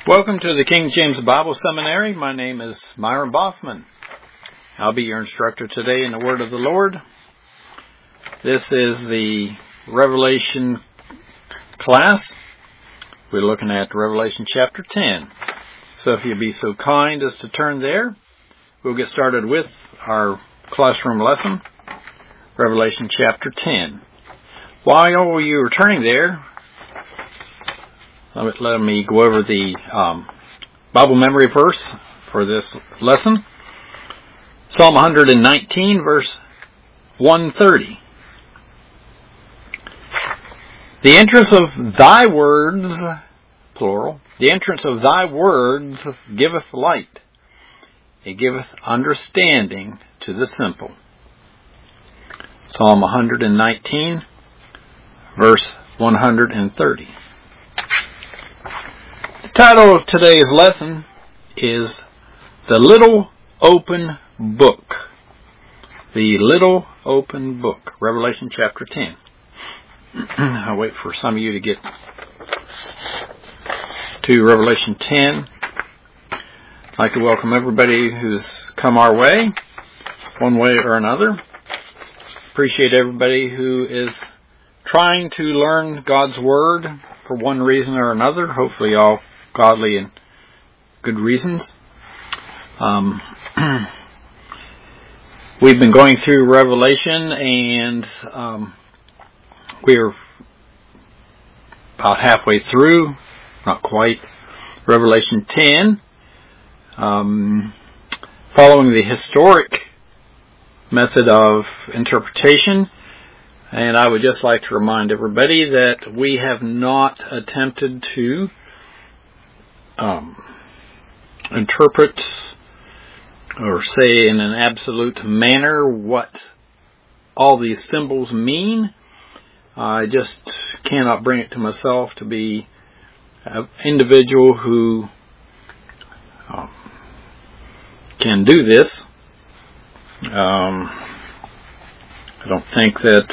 Welcome to the King James Bible Seminary. My name is Myron Boffman. I'll be your instructor today in the Word of the Lord. This is the Revelation class. We're looking at Revelation chapter 10. So if you'd be so kind as to turn there, we'll get started with our classroom lesson, Revelation chapter 10. While you are turning there, let me go over the Bible memory verse for this lesson. Psalm 119, verse 130. The entrance of thy words, plural, the entrance of thy words giveth light. It giveth understanding to the simple. Psalm 119, verse 130. The title of today's lesson is The Little Open Book. The Little Open Book, Revelation chapter 10. I'll wait for some of you to get to Revelation 10. I'd like to welcome everybody who's come our way, one way or another. Appreciate everybody who is trying to learn God's Word for one reason or another, hopefully all godly and good reasons. We've been going through Revelation, and we're about halfway through, not quite, Revelation 10, following the historic method of interpretation. And I would just like to remind everybody that we have not attempted to interpret or say in an absolute manner what all these symbols mean. I just cannot bring it to myself to be an individual who can do this. I don't think that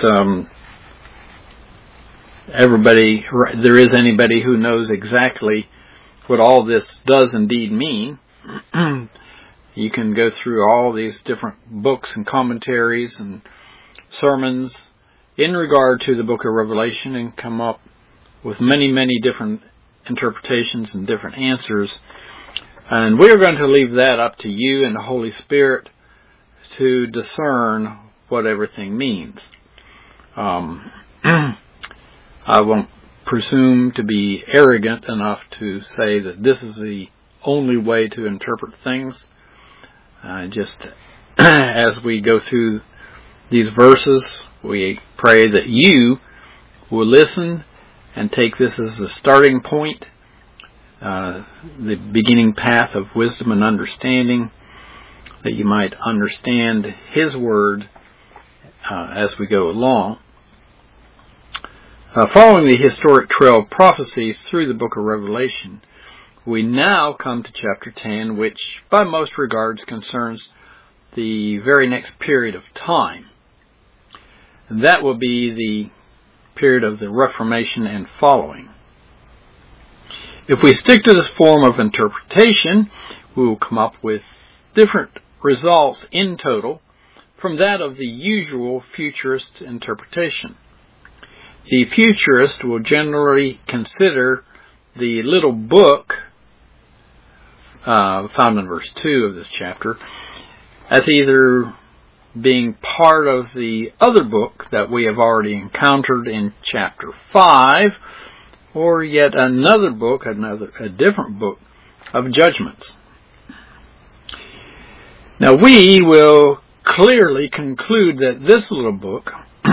there is anybody who knows exactly what all this does indeed mean. You can go through all these different books and commentaries and sermons in regard to the book of Revelation and come up with many, many different interpretations and different answers. And we are going to leave that up to you and the Holy Spirit to discern what everything means. I won't presume to be arrogant enough to say that this is the only way to interpret things. Just as we go through these verses, we pray that you will listen and take this as the starting point, the beginning path of wisdom and understanding, that you might understand His Word as we go along. Following the historic trail of prophecy through the book of Revelation, we now come to chapter 10, which by most regards concerns the very next period of time. And that will be the period of the Reformation and following. If we stick to this form of interpretation, we will come up with different results in total from that of the usual futurist interpretation. The futurist will generally consider the little book, found in verse 2 of this chapter, as either being part of the other book that we have already encountered in chapter 5, or yet another book, a different book of judgments. Now we will clearly conclude that this little book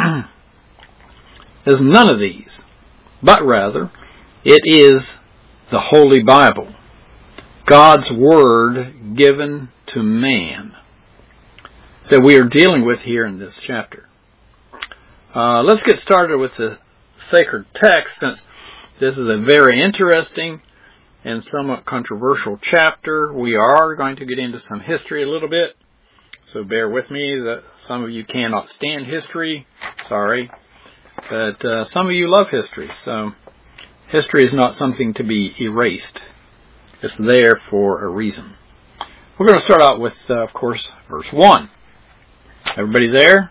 is none of these, but rather it is the Holy Bible, God's Word given to man, that we are dealing with here in this chapter. Let's get started with the sacred text, since this is a very interesting and somewhat controversial chapter. We are going to get into some history a little bit, so bear with me that some of you cannot stand history. Sorry. But some of you love history, so history is not something to be erased. It's there for a reason. We're going to start out with, of course, verse 1. Everybody there?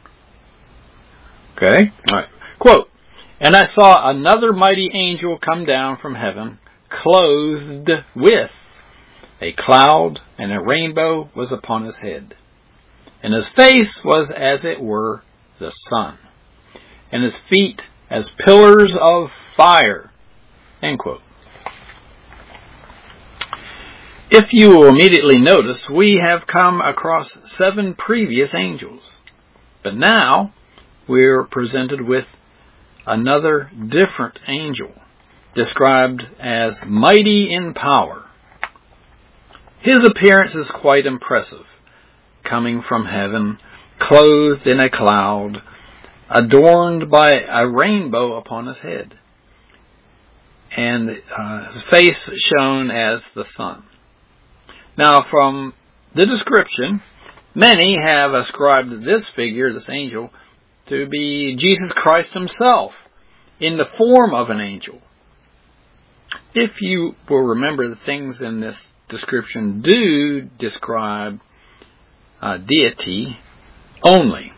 Okay. All right. Quote, "And I saw another mighty angel come down from heaven, clothed with a cloud, and a rainbow was upon his head. And his face was as it were the sun, and his feet as pillars of fire." End quote. If you will immediately notice, we have come across 7 previous angels. But now we're presented with another different angel, described as mighty in power. His appearance is quite impressive, coming from heaven, clothed in a cloud, adorned by a rainbow upon his head, and his face shown as the sun. Now, from the description, many have ascribed this figure, this angel, to be Jesus Christ himself, in the form of an angel. If you will remember, the things in this description do describe deity only.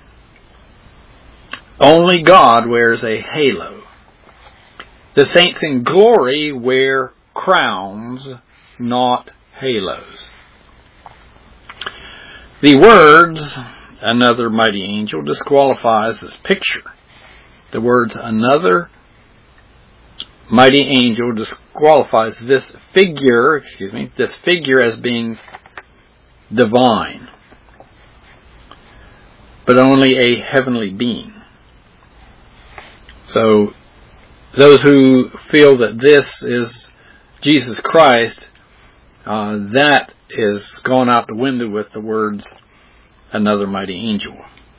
Only God wears a halo. The saints in glory wear crowns, not halos. The words, "another mighty angel," disqualifies this picture. The words, "another mighty angel," disqualifies this figure as being divine, but only a heavenly being. So, those who feel that this is Jesus Christ, that is gone out the window with the words, "another mighty angel."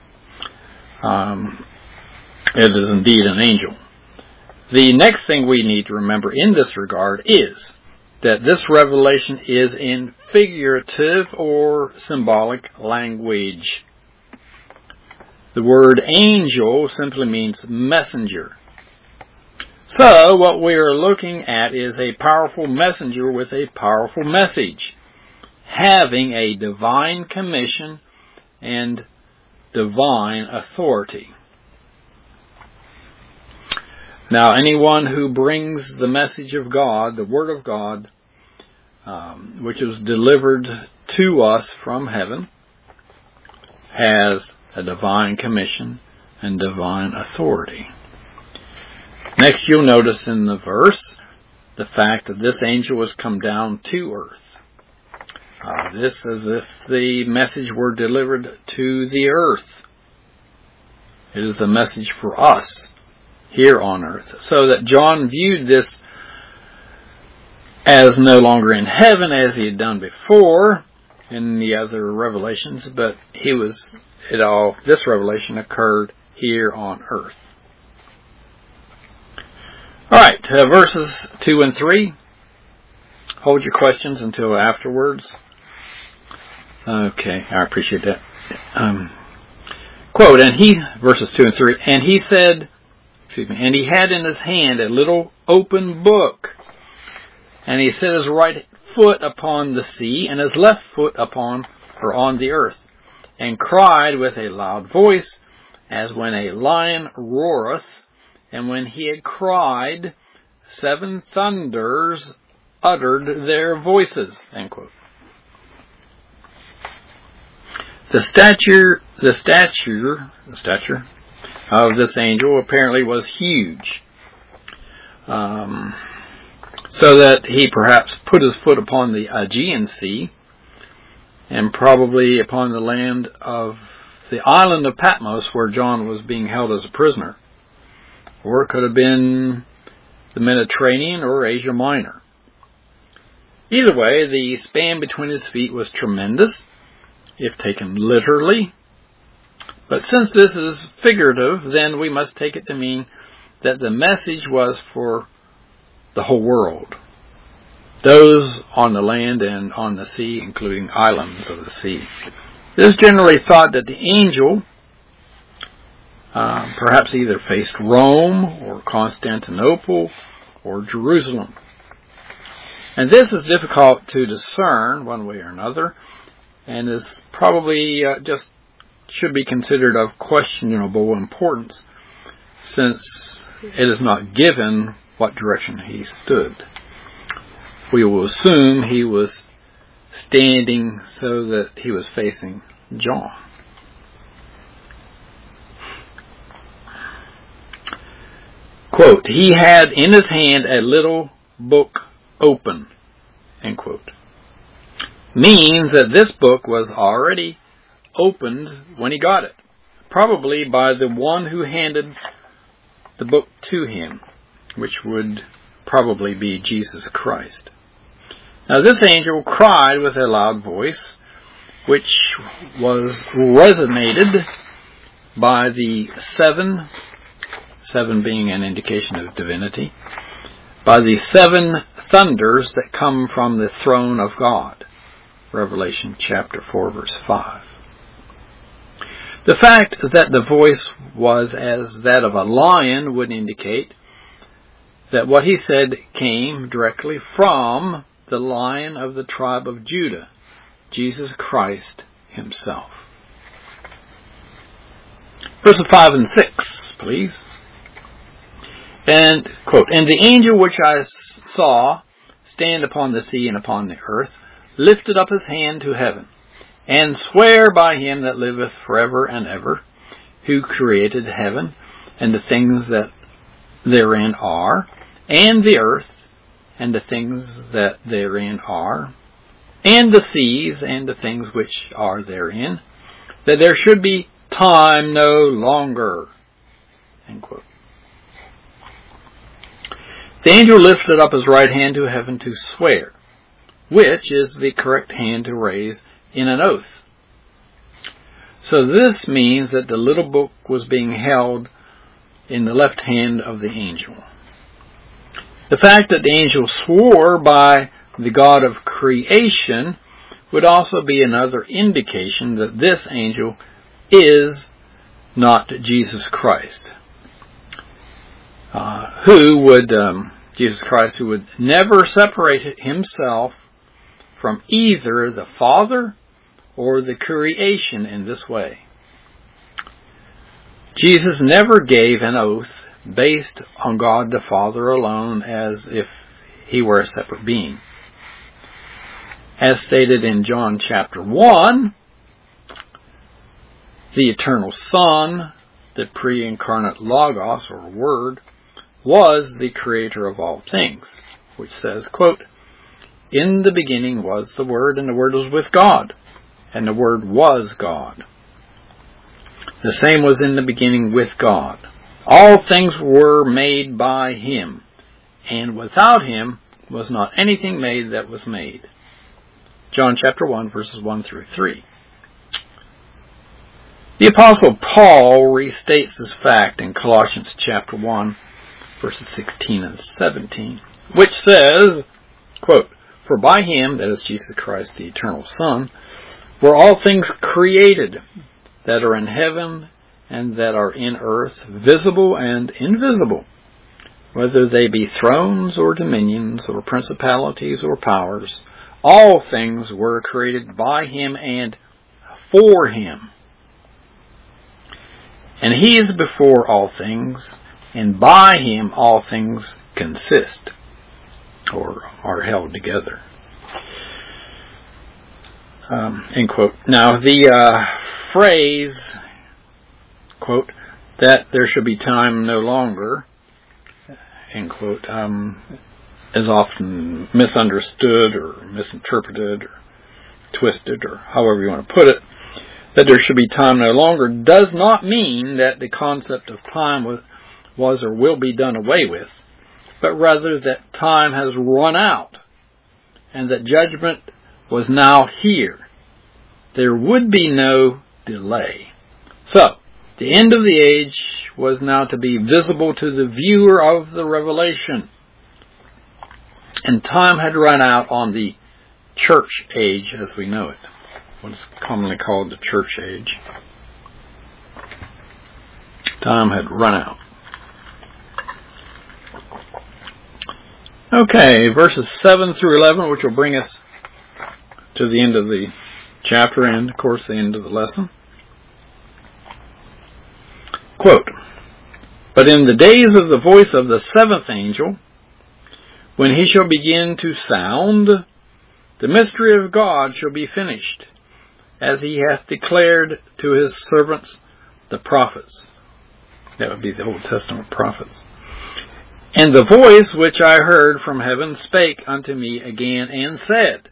It is indeed an angel. The next thing we need to remember in this regard is that this revelation is in figurative or symbolic language. The word angel simply means messenger. So, what we are looking at is a powerful messenger with a powerful message, having a divine commission and divine authority. Now, anyone who brings the message of God, the Word of God, which is delivered to us from heaven, has a divine commission and divine authority. Next, you'll notice in the verse the fact that this angel has come down to earth. This as if the message were delivered to the earth. It is a message for us here on earth. So that John viewed this as no longer in heaven as he had done before in the other revelations, but this revelation occurred here on earth. Alright, verses 2 and 3. Hold your questions until afterwards. Okay, I appreciate that. Quote, verses 2 and 3, and he had in his hand a little open book, and he set his right foot upon the sea, and his left foot on the earth, and cried with a loud voice, as when a lion roareth, and when he had cried, 7 thunders uttered their voices. End quote. The stature of this angel apparently was huge, so that he perhaps put his foot upon the Aegean Sea, and probably upon the land of the island of Patmos, where John was being held as a prisoner. Or it could have been the Mediterranean or Asia Minor. Either way, the span between his feet was tremendous, if taken literally. But since this is figurative, then we must take it to mean that the message was for the whole world. Those on the land and on the sea, including islands of the sea. It is generally thought that the angel perhaps either faced Rome or Constantinople or Jerusalem. And this is difficult to discern one way or another, and is probably just should be considered of questionable importance, since it is not given what direction he stood. We will assume he was standing so that he was facing John. Quote, he had in his hand a little book open, end quote, means that this book was already opened when he got it, probably by the one who handed the book to him, which would probably be Jesus Christ. Now this angel cried with a loud voice, which was resonated by the seven being an indication of divinity, by the seven thunders that come from the throne of God. Revelation chapter 4, verse 5. The fact that the voice was as that of a lion would indicate that what he said came directly from the Lion of the tribe of Judah, Jesus Christ himself. Verses 5 and 6, please. And, quote, and the angel which I saw stand upon the sea and upon the earth lifted up his hand to heaven, and sware by him that liveth forever and ever, who created heaven, and the things that therein are, and the earth, and the things that therein are, and the seas, and the things which are therein, that there should be time no longer. End quote. The angel lifted up his right hand to heaven to swear, which is the correct hand to raise in an oath. So this means that the little book was being held in the left hand of the angel. The fact that the angel swore by the God of creation would also be another indication that this angel is not Jesus Christ. Jesus Christ, who would never separate himself from either the Father or the creation in this way. Jesus never gave an oath based on God the Father alone as if he were a separate being. As stated in John chapter 1, the eternal Son, the pre-incarnate Logos or Word, was the creator of all things, which says, quote, in the beginning was the Word, and the Word was with God, and the Word was God. The same was in the beginning with God. All things were made by him, and without him was not anything made that was made. John chapter 1, verses 1 through 3. The Apostle Paul restates this fact in Colossians chapter 1, verses 16 and 17, which says, quote, for by him, that is Jesus Christ, the eternal Son, were all things created that are in heaven and that are in earth, visible and invisible, whether they be thrones or dominions or principalities or powers. All things were created by him and for him. And he is before all things, and by him all things consist, or are held together. End quote. Now, the phrase, quote, that there should be time no longer, end quote, is often misunderstood or misinterpreted or twisted, or however you want to put it. That there should be time no longer does not mean that the concept of time was or will be done away with, but rather that time has run out and that judgment was now here. There would be no delay. So, the end of the age was now to be visible to the viewer of the revelation. And time had run out on the church age as we know it, what is commonly called the church age. Time had run out. Okay, verses 7 through 11, which will bring us to the end of the chapter and, of course, the end of the lesson. Quote, "But in the days of the voice of the seventh angel, when he shall begin to sound, the mystery of God shall be finished, as he hath declared to his servants the prophets." That would be the Old Testament prophets. "And the voice which I heard from heaven spake unto me again and said,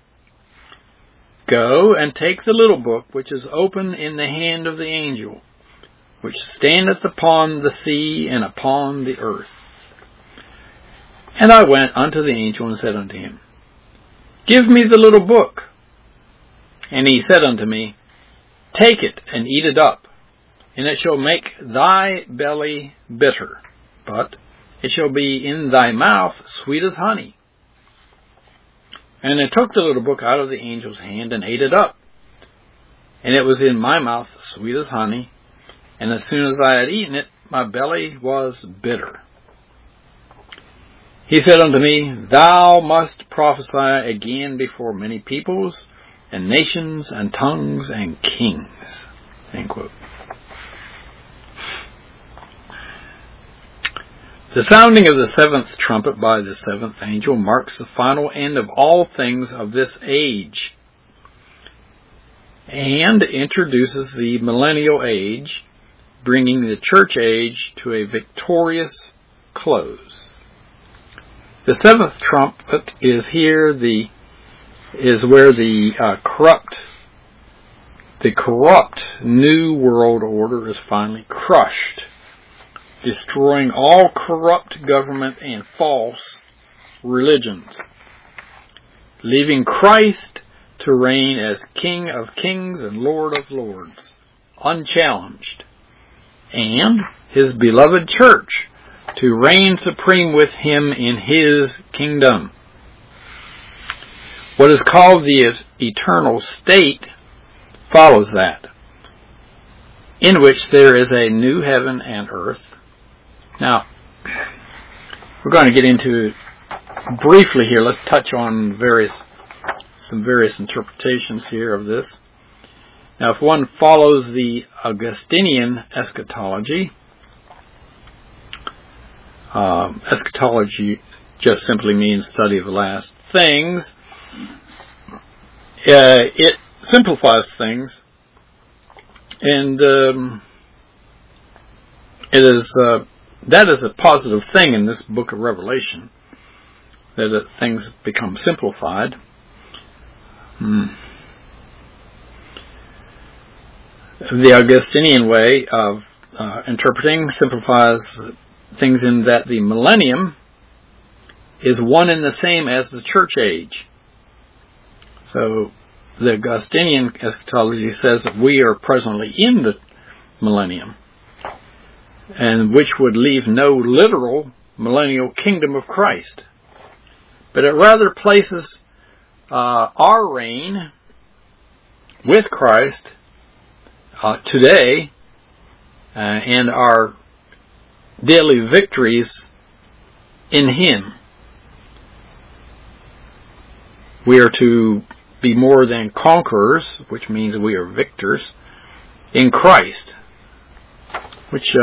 Go and take the little book which is open in the hand of the angel, which standeth upon the sea and upon the earth. And I went unto the angel and said unto him, Give me the little book. And he said unto me, Take it and eat it up, and it shall make thy belly bitter, but it shall be in thy mouth sweet as honey. And I took the little book out of the angel's hand and ate it up, and it was in my mouth sweet as honey, and as soon as I had eaten it, my belly was bitter. He said unto me, Thou must prophesy again before many peoples, and nations, and tongues, and kings." End quote. The sounding of the seventh trumpet by the seventh angel marks the final end of all things of this age, and introduces the millennial age, bringing the church age to a victorious close. The seventh trumpet is where the corrupt new world order is finally crushed, destroying all corrupt government and false religions, leaving Christ to reign as King of Kings and Lord of Lords, unchallenged, and his beloved church to reign supreme with him in his kingdom. What is called the eternal state follows that, in which there is a new heaven and earth. Now, we're going to get into briefly here. Let's touch on some various interpretations here of this. Now, if one follows the Augustinian eschatology, eschatology just simply means study of the last things. It simplifies things, and that is a positive thing in this book of Revelation, that things become simplified. The Augustinian way of interpreting simplifies things in that the millennium is one and the same as the church age. So the Augustinian eschatology says that we are presently in the millennium, and which would leave no literal millennial kingdom of Christ. But it rather places our reign with Christ today and our daily victories in Him. We are to be more than conquerors, which means we are victors, in Christ, which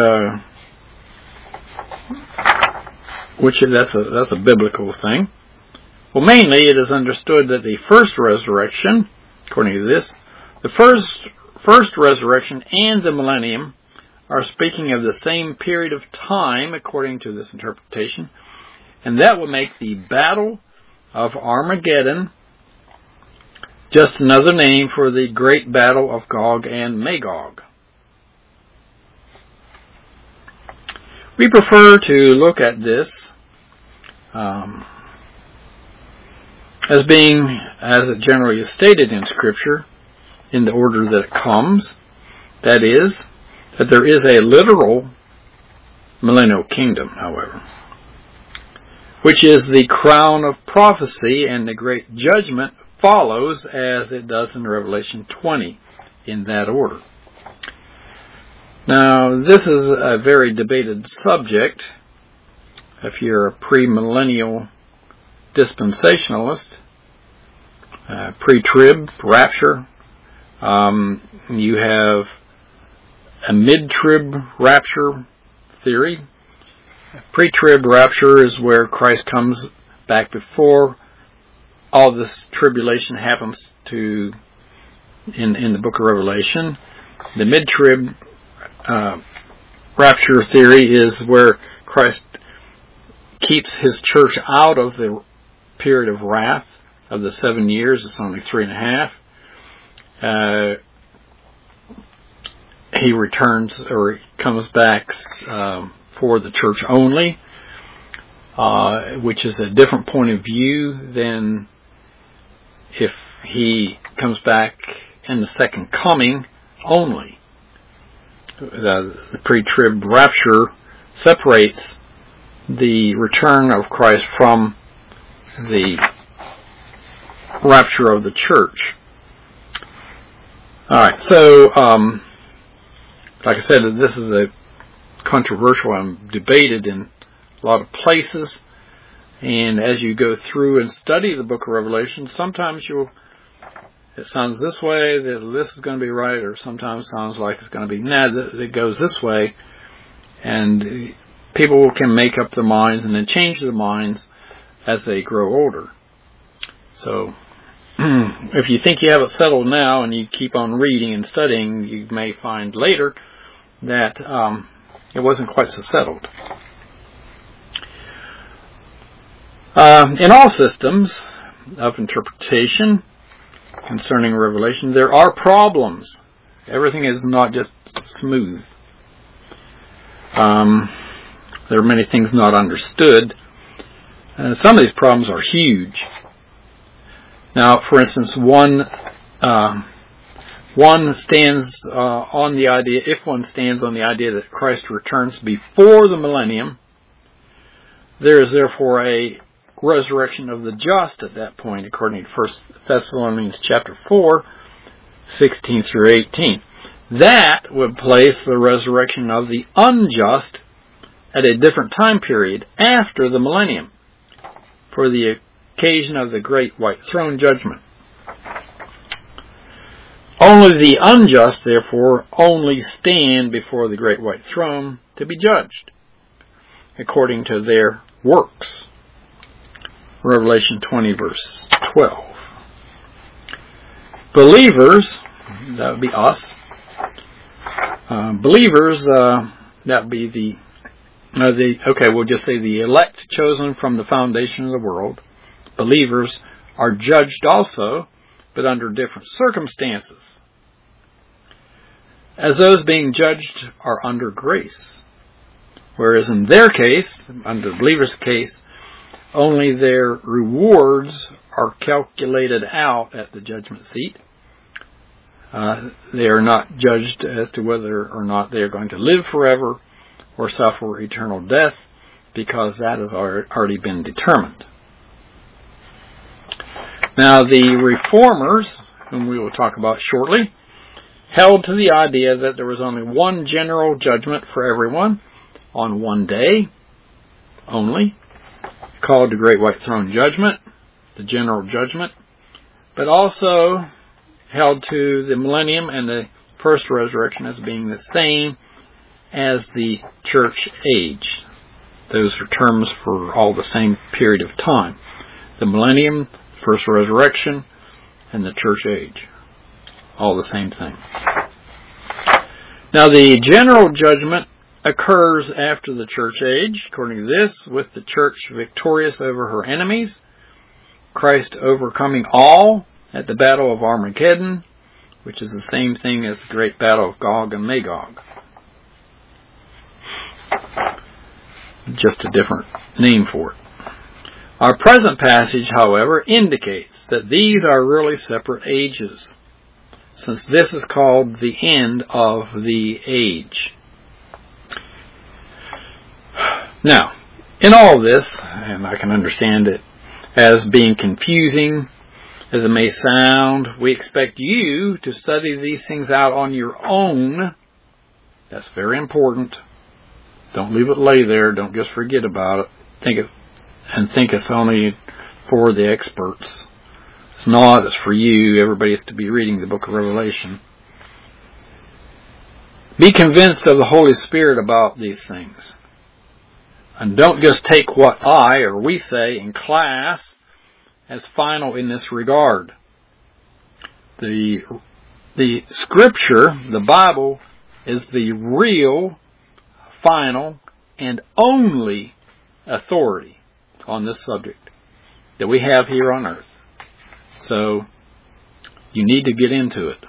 that's a biblical thing. Well, mainly it is understood that the first resurrection, according to this, the first resurrection and the millennium are speaking of the same period of time, according to this interpretation, and that will make the battle of Armageddon just another name for the great battle of Gog and Magog. We prefer to look at this as being, as it generally is stated in Scripture, in the order that it comes. That is, that there is a literal millennial kingdom, however, which is the crown of prophecy, and the great judgment follows as it does in Revelation 20, in that order. Now, this is a very debated subject. If you're a premillennial dispensationalist, pre-trib, rapture. You have a mid-trib rapture theory. Pre-trib rapture is where Christ comes back before all this tribulation happens in the book of Revelation. The mid-trib rapture theory is where Christ keeps his church out of the period of wrath of the 7 years. It's only 3.5. He returns, or he comes back for the church only, which is a different point of view than if he comes back in the second coming only. The pre-trib rapture separates the return of Christ from the rapture of the church. Alright, so like I said, this is a controversial and debated in a lot of places, and as you go through and study the book of Revelation, sometimes it sounds this way, that this is going to be right, or sometimes it sounds like it's going to be, it goes this way, and people can make up their minds and then change their minds as they grow older. So, if you think you have it settled now and you keep on reading and studying, you may find later that it wasn't quite so settled. In all systems of interpretation concerning Revelation, there are problems. Everything is not just smooth. There are many things not understood. Some of these problems are huge. Now, for instance, one stands on the idea, if one stands on the idea that Christ returns before the millennium, there is therefore a resurrection of the just at that point, according to 1 Thessalonians chapter 4, 16 through 18. That would place the resurrection of the unjust at a different time period after the millennium, for the occasion of the great white throne judgment. Only the unjust, therefore, only stand before the great white throne to be judged according to their works. Revelation 20, verse 12. Believers, that would be us. Believers, that would be we'll just say the elect chosen from the foundation of the world. Believers are judged also, but under different circumstances, as those being judged are under grace. Whereas in their case, under the believer's case, only their rewards are calculated out at the judgment seat. They are not judged as to whether or not they are going to live forever or suffer eternal death, because that has already been determined. Now, the reformers, whom we will talk about shortly, held to the idea that there was only one general judgment for everyone on one day only, called the Great White Throne Judgment, the general judgment, but also held to the millennium and the first resurrection as being the same as the church age. Those are terms for all the same period of time. The millennium, first resurrection, and the church age. All the same thing. Now, the general judgment occurs after the church age, according to this, with the church victorious over her enemies, Christ overcoming all at the battle of Armageddon, which is the same thing as the great battle of Gog and Magog. Just a different name for it. Our present passage, however, indicates that these are really separate ages, since this is called the end of the age. Now, in all this, and I can understand it as being confusing as it may sound, we expect you to study these things out on your own. That's very important. Don't leave it lay there. Don't just forget about it. Think it's only for the experts. It's not. It's for you. Everybody is to be reading the book of Revelation. Be convinced of the Holy Spirit about these things. And don't just take what I or we say in class as final in this regard. The Scripture, the Bible, is the real, final, and only authority on this subject that we have here on earth. So, you need to get into it.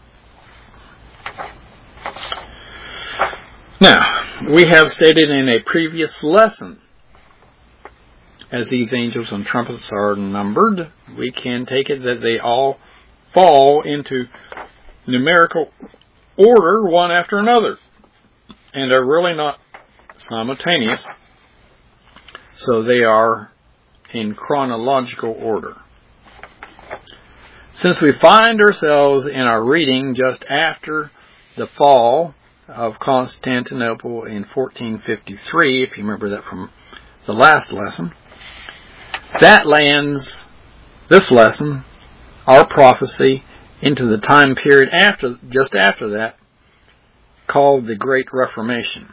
Now, we have stated in a previous lesson, as these angels and trumpets are numbered, we can take it that they all fall into numerical order one after another, and are really not simultaneous, so they are in chronological order. Since we find ourselves in our reading just after the fall of Constantinople in 1453, if you remember that from the last lesson, that lands this lesson, our prophecy, into the time period just after that, called the Great Reformation.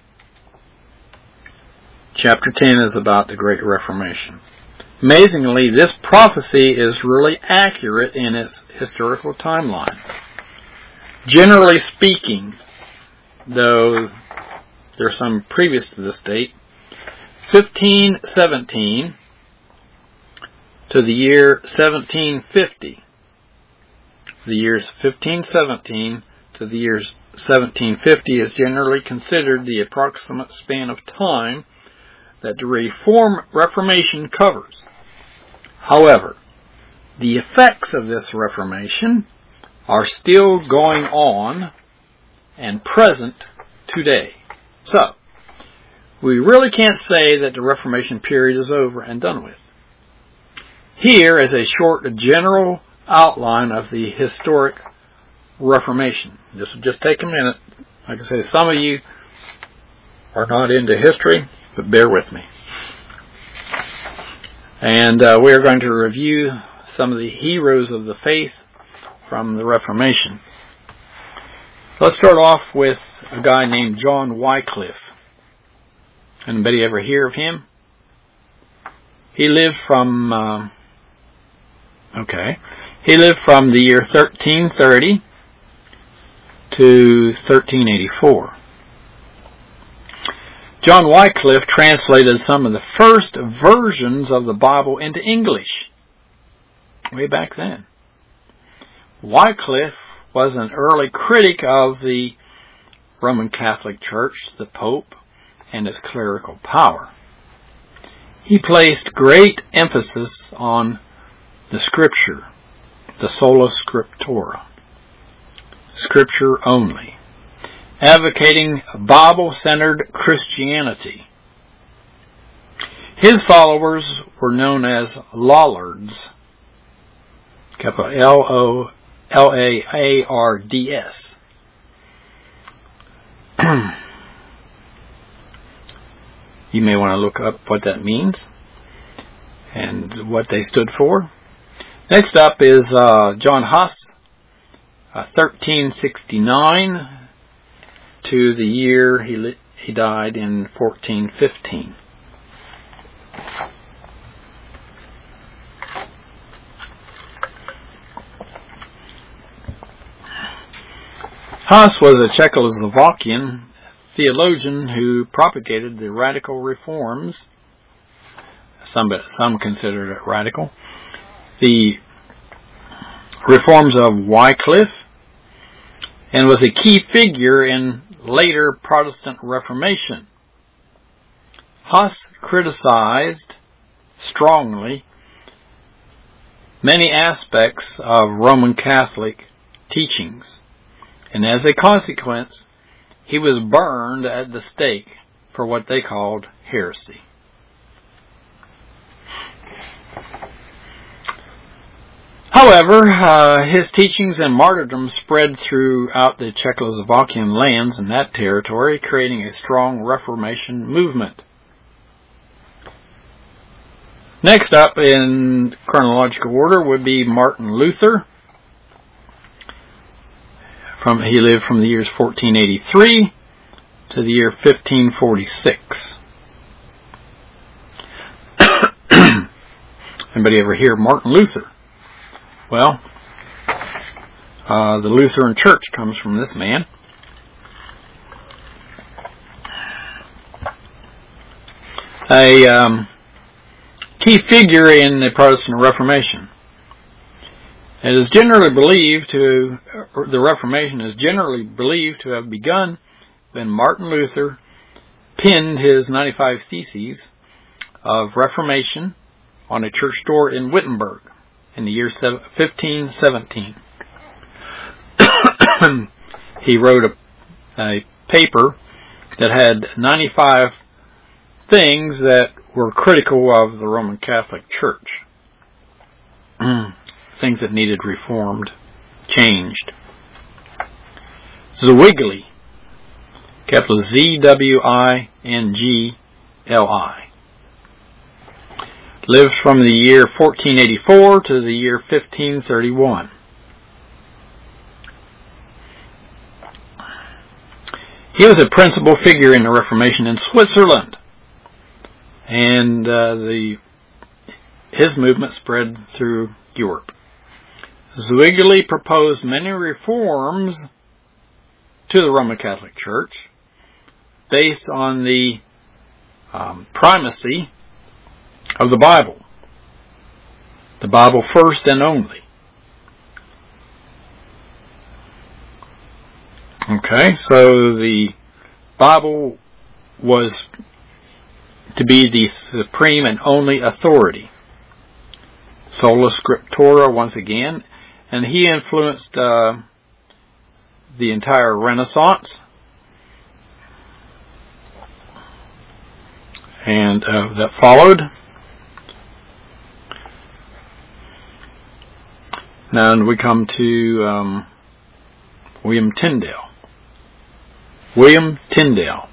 Chapter 10 is about the Great Reformation. Amazingly, this prophecy is really accurate in its historical timeline. Generally speaking, though there are some previous to this date, 1517 to the year 1750. The years 1517 to the years 1750 is generally considered the approximate span of time that the Reformation covers. However, the effects of this Reformation are still going on and present today. So, we really can't say that the Reformation period is over and done with. Here is a short general outline of the historic Reformation. This will just take a minute. Like I say, some of you are not into history, but bear with me. And we are going to review some of the heroes of the faith from the Reformation. Let's start off with a guy named John Wycliffe. Anybody ever hear of him? He lived from the year 1330 to 1384. John Wycliffe translated some of the first versions of the Bible into English way back then. Wycliffe was an early critic of the Roman Catholic Church, the Pope, and its clerical power. He placed great emphasis on the Scripture, the sola scriptura, Scripture only, advocating Bible-centered Christianity. His followers were known as Lollards, capital L-O-L-A-A-R-D-S. You may want to look up what that means and what they stood for. Next up is John Huss, 1369 to the year he died in 1415. Huss was a Czechoslovakian theologian who propagated the radical reforms. Some considered it radical. The reforms of Wycliffe, and was a key figure in later Protestant Reformation. Huss criticized strongly many aspects of Roman Catholic teachings, and as a consequence, he was burned at the stake for what they called heresy. However, his teachings and martyrdom spread throughout the Czechoslovakian lands and that territory, creating a strong Reformation movement. Next up in chronological order would be Martin Luther. He lived from the years 1483 to the year 1546. Anybody ever hear Martin Luther? Well, the Lutheran Church comes from this man. A key figure in the Protestant Reformation. It is generally believed the Reformation is generally believed to have begun when Martin Luther penned his 95 Theses of Reformation on a church door in Wittenberg in the year 1517. He wrote a paper that had 95 things that were critical of the Roman Catholic Church. Things that needed reformed, changed. Zwingli, capital Z-W-I-N-G-L-I, lived from the year 1484 to the year 1531. He was a principal figure in the Reformation in Switzerland, and his movement spread through Europe. Zwingli proposed many reforms to the Roman Catholic Church based on the primacy of the Bible first and only. Okay, so the Bible was to be the supreme and only authority. Sola Scriptura once again, and he influenced the entire Renaissance and that followed. Now we come to William Tyndale. William Tyndale,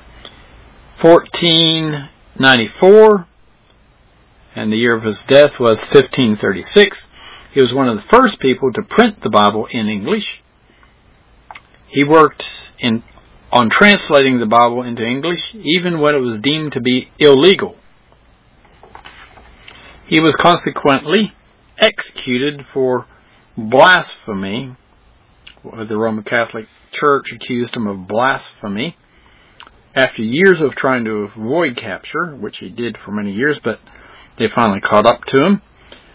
1494, and the year of his death was 1536. He was one of the first people to print the Bible in English. He worked on translating the Bible into English, even when it was deemed to be illegal. He was consequently executed for blasphemy. The Roman Catholic Church accused him of blasphemy after years of trying to avoid capture, which he did for many years, but they finally caught up to him.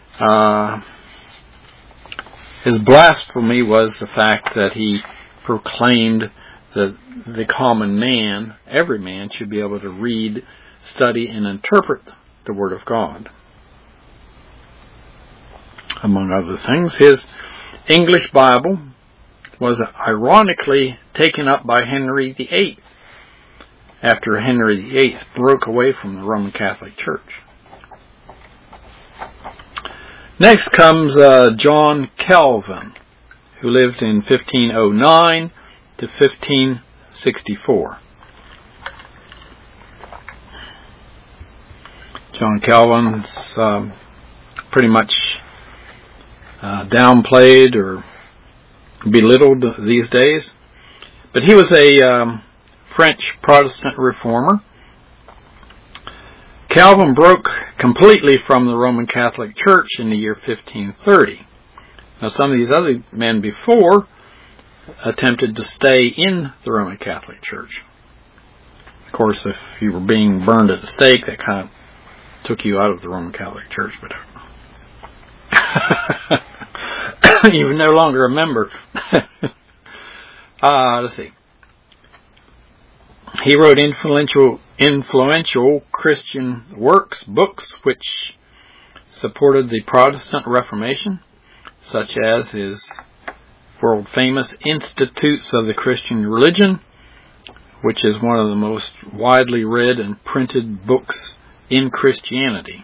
His blasphemy was the fact that he proclaimed that the common man, every man, should be able to read, study, and interpret the Word of God. Among other things, his English Bible was ironically taken up by Henry VIII after Henry VIII broke away from the Roman Catholic Church. Next comes John Calvin, who lived in 1509 to 1564. John Calvin's pretty much downplayed or belittled these days, but he was a French Protestant reformer. Calvin broke completely from the Roman Catholic Church in the year 1530. Now, some of these other men before attempted to stay in the Roman Catholic Church. Of course, if you were being burned at the stake, that kind of took you out of the Roman Catholic Church, but you're no longer a member. Let's see. He wrote influential Christian books which supported the Protestant Reformation, such as his world-famous Institutes of the Christian Religion, which is one of the most widely read and printed books in Christianity.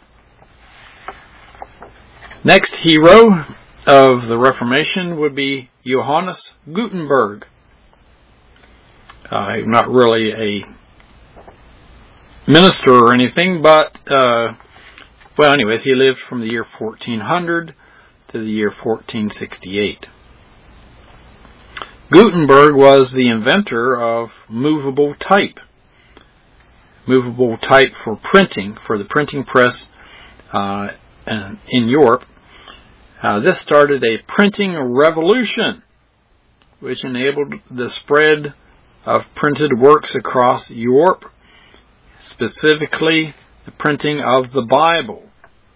Next hero of the Reformation would be Johannes Gutenberg. Not really a minister or anything, but Well, anyways, he lived from the year 1400 to the year 1468. Gutenberg was the inventor of movable type. Movable type for printing, for the printing press in Europe. This started a printing revolution, which enabled the spread of printed works across Europe, specifically the printing of the Bible.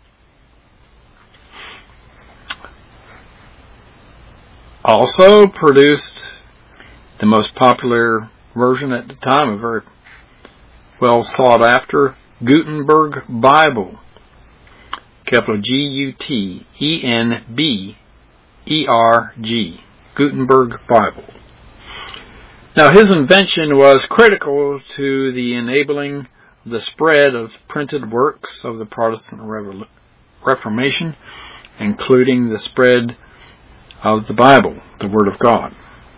Also produced the most popular version at the time, a very well sought after Gutenberg Bible. Capital Gutenberg, Gutenberg Bible. Now, his invention was critical to the enabling the spread of printed works of the Protestant Reformation, including the spread of the Bible, the Word of God.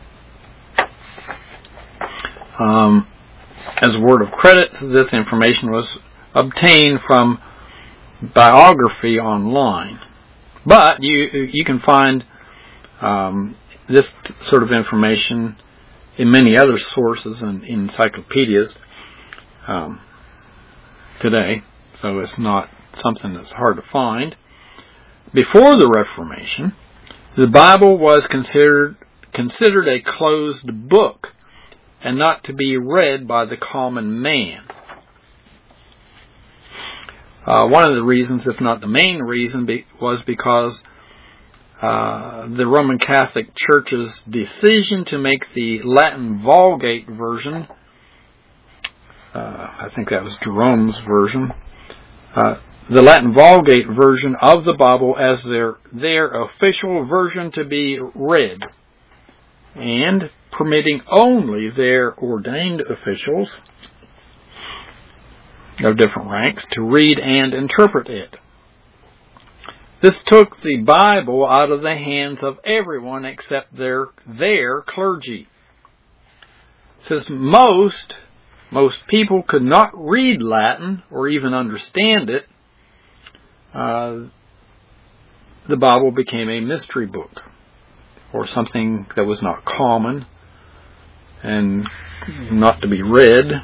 As a word of credit, this information was obtained from biography online. But you can find this sort of information in many other sources and encyclopedias today, so it's not something that's hard to find. Before the Reformation, the Bible was considered a closed book and not to be read by the common man. One of the reasons, if not the main reason, was because the Roman Catholic Church's decision to make the Latin Vulgate version, I think that was Jerome's version, the Latin Vulgate version of the Bible as their official version to be read, and permitting only their ordained officials of different ranks to read and interpret it. This took the Bible out of the hands of everyone except their clergy. Since most people could not read Latin or even understand it, the Bible became a mystery book, or something that was not common and not to be read.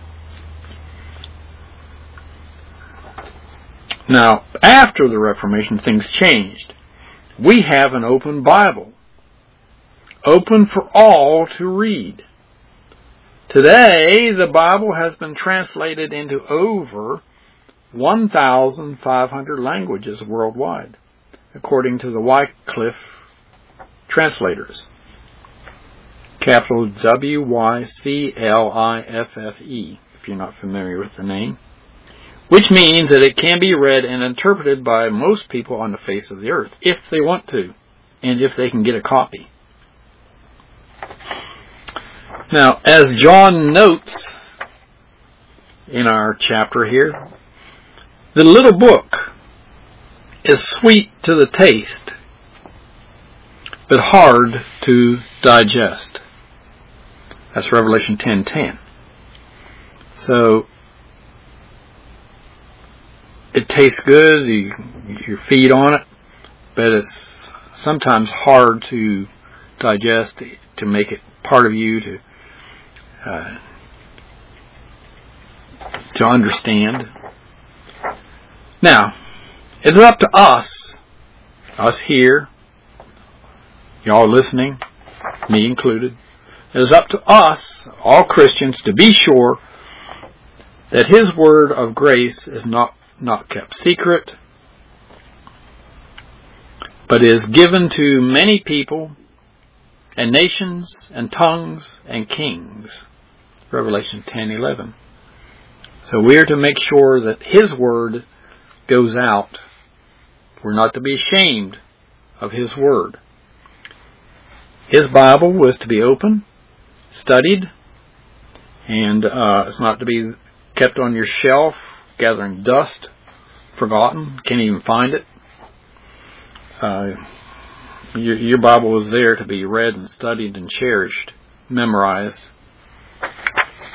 Now, after the Reformation, things changed. We have an open Bible, open for all to read. Today, the Bible has been translated into over 1,500 languages worldwide, according to the Wycliffe translators. Capital Wycliffe, if you're not familiar with the name. Which means that it can be read and interpreted by most people on the face of the earth, if they want to, and if they can get a copy. Now, as John notes in our chapter here, the little book is sweet to the taste, but hard to digest. That's Revelation 10:10. So, it tastes good, you feed on it, but it's sometimes hard to digest, to make it part of you, to understand. Now, it's up to us here, y'all listening, me included, it is up to us, all Christians, to be sure that His word of grace is not kept secret, but is given to many people and nations and tongues and kings. Revelation 10:11. So we are to make sure that His word goes out. We're not to be ashamed of His word. His Bible was to be open, studied, and it's not to be kept on your shelf, gathering dust, forgotten, can't even find it. Your Bible is there to be read and studied and cherished, memorized.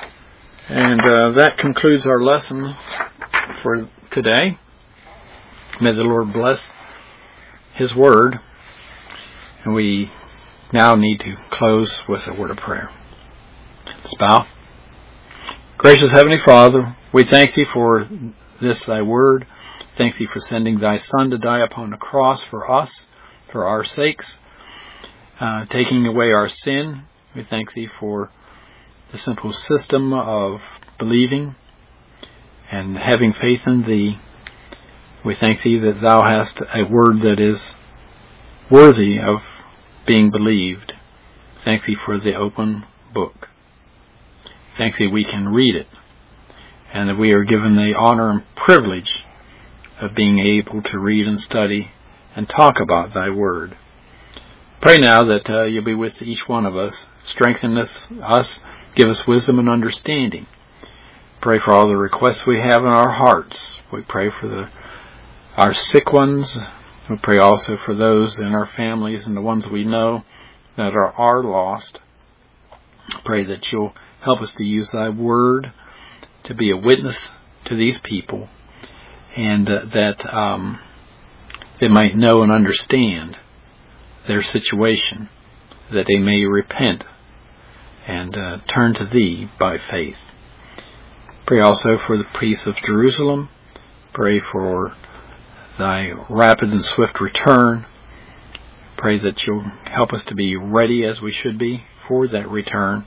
And that concludes our lesson for today. May the Lord bless His Word. And we now need to close with a word of prayer. Let's bow. Gracious Heavenly Father, we thank Thee for this Thy Word. Thank Thee for sending Thy Son to die upon the cross for us, for our sakes, taking away our sin. We thank Thee for the simple system of believing and having faith in Thee. We thank Thee that Thou hast a Word that is worthy of being believed. Thank Thee for the open book. Thank Thee we can read it, and that we are given the honor and privilege of being able to read and study and talk about Thy Word. Pray now that You'll be with each one of us, strengthen us, give us wisdom and understanding. Pray for all the requests we have in our hearts. We pray for our sick ones. We pray also for those in our families and the ones we know that are lost. Pray that You'll help us to use Thy Word to be a witness to these people, and that they might know and understand their situation, that they may repent and turn to Thee by faith. Pray also for the peace of Jerusalem. Pray for Thy rapid and swift return. Pray that You'll help us to be ready as we should be for that return.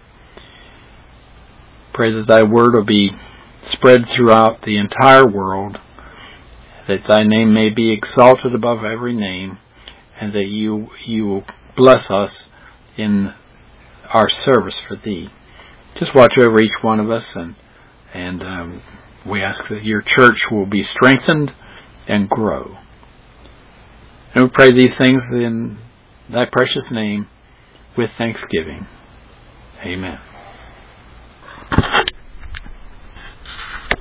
Pray that Thy Word will be spread throughout the entire world, that Thy name may be exalted above every name, and that You will bless us in our service for Thee. Just watch over each one of us, and we ask that Your church will be strengthened and grow. And we pray these things in Thy precious name with thanksgiving. Amen.